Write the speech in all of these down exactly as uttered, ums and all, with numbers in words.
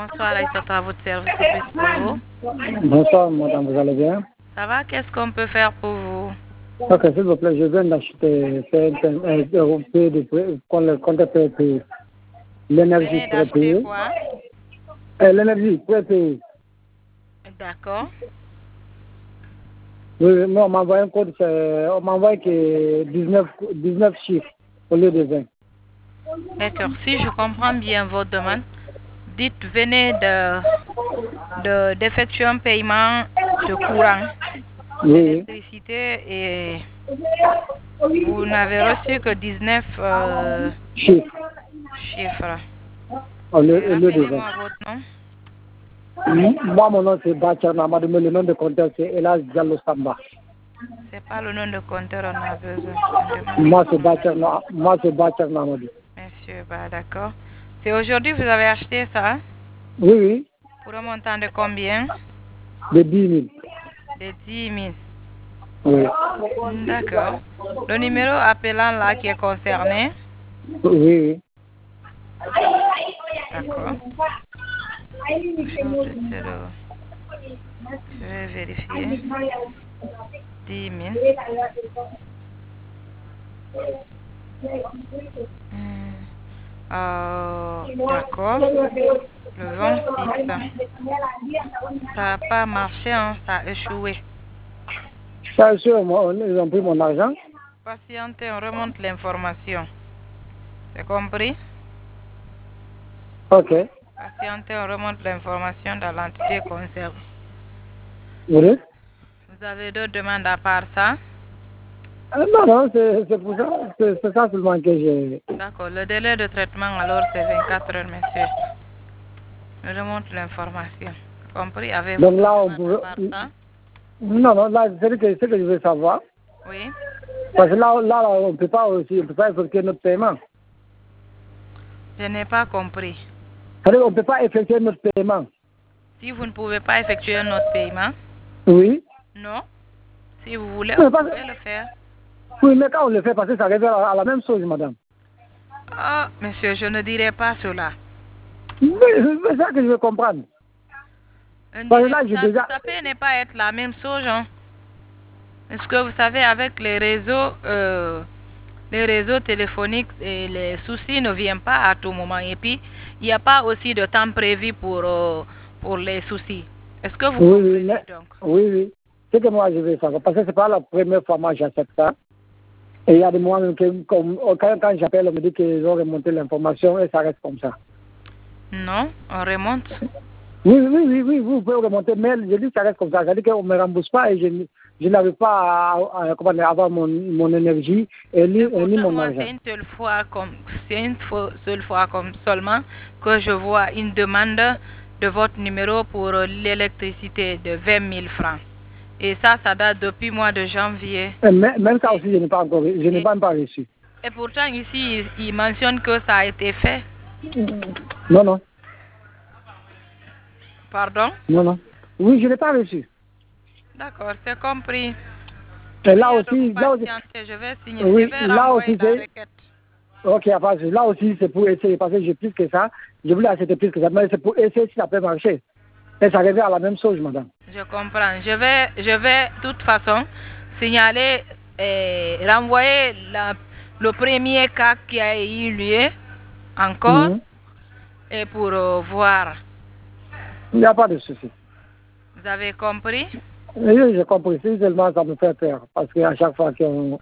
Bonsoir, Aïssata, à votre service, c'est plus pour vous. Bonsoir, madame, vous allez bien? Ça va? Qu'est-ce qu'on peut faire pour vous? Ok, s'il vous plaît, je viens d'acheter un peu de compte prépayé. L'énergie prépayée. quoi? L'énergie prépayée. D'accord. Oui, mais on m'a envoyé un code, on m'a envoyé que dix-neuf chiffres au lieu de vingt. D'accord. Si je comprends bien votre demande, dites venez de de d'effectuer un paiement de courant, Oui, d'électricité et vous n'avez reçu que dix-neuf euh, chiffres chiffres. au lieu, Et au lieu de vingt. rappelez-moi votre nom. Moi, mon nom c'est Bachar Namadi, mais le nom de compteur c'est Elas Diallo Samba. C'est pas le nom de compteur, on a besoin. Moi c'est Bachar Na- moi c'est Bachar Namadi. Monsieur, bah d'accord. C'est aujourd'hui que vous avez acheté ça? Oui, oui, Pour un montant de combien? de dix mille. De dix mille. Oui, D'accord. Le numéro appelant là qui est concerné? oui, oui. D'accord. Je je vais vérifier. dix mille. Hmm. Euh, D'accord. Le vingt-six. Ça n'a pas marché, hein, ça a échoué. Ça, sûr, moi, ils ont pris mon argent. Patientez, on remonte l'information. C'est compris? Ok. Patientez, on remonte l'information dans l'entité concernée. Oui. Vous avez d'autres demandes à part ça? Euh, non, non, c'est c'est pour ça. C'est c'est ça seulement que j'ai. D'accord. Le délai de traitement, alors, c'est vingt-quatre heures, monsieur. Je remonte l'information. Compris? Avez-vous Donc d'autres là, on demandes peut. à part ça? Non, non, là, c'est ce que, ce que je veux savoir. Oui. Parce que là, là, là, on ne peut pas aussi, on peut pas effectuer notre paiement. Je n'ai pas compris. C'est-à-dire, on ne peut pas effectuer notre paiement. Si vous ne pouvez pas effectuer notre paiement, Oui. non. Si vous voulez, Mais vous parce- pouvez le faire. Oui, mais quand on le fait, parce que ça revient à, à la même chose, madame. Ah, monsieur, je ne dirai pas cela. Mais c'est ça que je veux comprendre. Un Parce que là, direct- j'ai ça, déjà. ça peut ne pas être la même chose, hein. Est-ce que vous savez, avec les réseaux, euh, les réseaux téléphoniques, et les soucis ne viennent pas à tout moment. Et puis, il n'y a pas aussi de temps prévu pour, euh, pour les soucis. Est-ce que vous Oui, comprenez oui, mais- donc? oui, oui. C'est que moi, je veux savoir. Parce que c'est pas la première fois que moi j'accepte ça. Et il y a des moments que, comme, quand, quand j'appelle, on me dit qu'ils ont remonté l'information et ça reste comme ça. Non, on remonte. Oui, oui, oui, oui, vous pouvez remonter, mais je dis que ça reste comme ça. C'est-à-dire qu'on ne me rembourse pas et je, n- je n'arrive pas à, à- comment dire, avoir mon, mon énergie et ni, Et et ni pourtant, mon moi, argent. c'est une seule fois comme, c'est une fois- seule fois comme seulement que je vois une demande de votre numéro pour euh, l'électricité de vingt mille francs. Et ça, ça date depuis le mois de janvier. Et même, même ça aussi, je n'ai pas encore, je n'ai Et, pas, même pas reçu. et pourtant, ici, il, il mentionne que ça a été fait. Non, non, Pardon? non, non. Oui, je n'ai pas reçu. D'accord, c'est compris. Et là Priez de vous aussi, là aussi, patienter, je vais signer, oui, je vais là renvoyer aussi, la c'est, requête. ok, après, là aussi, c'est pour essayer, parce que j'ai plus que ça. Je voulais acheter plus que ça, mais c'est pour essayer si ça peut marcher. Et ça revient à la même chose, madame. Je comprends. Je vais, je vais, de toute façon, signaler et renvoyer la- le premier cas qui a eu lieu encore Mhm. et pour euh, voir. Il n'y a pas de souci. Vous avez compris? Oui, j'ai compris. Si seulement ça me fait peur. Parce qu'à chaque fois qu'on...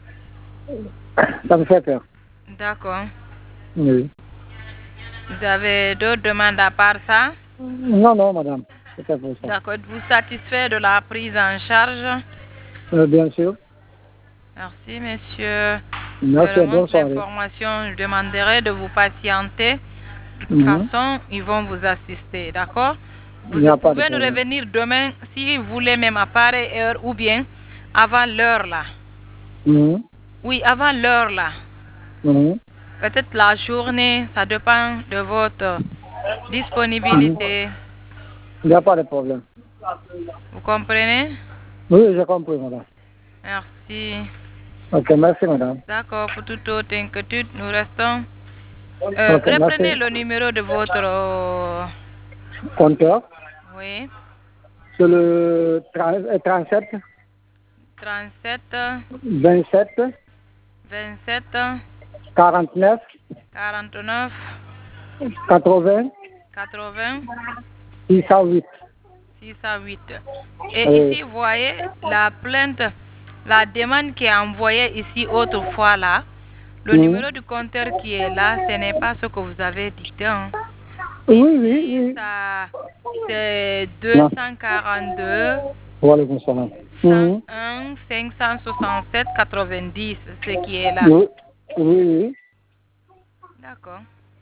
Ça me fait peur. D'accord. Oui. Vous avez d'autres demandes à part ça? Non, non, madame. C'était pour ça. D'accord. Êtes-vous satisfait de la prise en charge? Euh, bien sûr. Merci, monsieur. Je Merci, bonne remonte soirée. l'information. Je demanderai de vous patienter. De toute Mhm. façon, ils vont vous assister, d'accord? Il Vous n'y a pas de pouvez nous problème. revenir demain si vous voulez, même à pareille heure ou bien avant l'heure là. Mhm. Oui, avant l'heure là. Mhm. Peut-être la journée, ça dépend de votre disponibilité. Il n'y a pas de problème. Vous comprenez? Oui, j'ai compris, madame. Merci. Ok, merci, madame. D'accord, pour toute autre inquiétude, nous restons. Euh, Ok, reprenez merci. le numéro de votre euh, compteur. Oui. C'est le trente-sept. trente-sept. vingt-sept. vingt-sept. quarante-neuf. quarante-neuf. quatre-vingts. quatre-vingts. six cent huit. six cent huit. Et Oui. ici, vous voyez la plainte, la demande qui est envoyée ici autrefois là. Le Mhm. numéro du compteur qui est là, ce n'est pas ce que vous avez dicté. Hein. Oui, Ici, oui, oui. ça, c'est deux cent quarante-deux, Voilà, bon, ça va. cent Mhm. un, cinq cent soixante-sept, quatre-vingt-dix, ce qui est là. Oui, oui, oui. D'accord.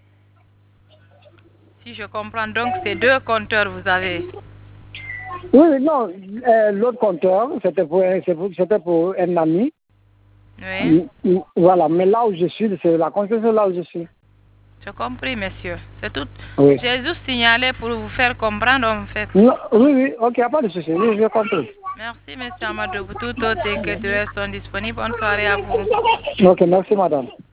Si je comprends, donc c'est deux compteurs vous avez. Oui, oui, non, euh, l'autre compteur, c'était pour, c'est pour- c'était pour un ami. Oui. Mm, mm, Voilà, mais là où je suis, c'est la concession là où je suis. J'ai compris, monsieur. C'est tout. Oui. J'ai juste signalé pour vous faire comprendre, en fait. Non, oui, oui, ok, il n'y a pas de souci, oui, j'ai compris. Merci, monsieur Amadou. Tout autre et que tu restes disponible. Bonne soirée à vous. Ok, merci madame.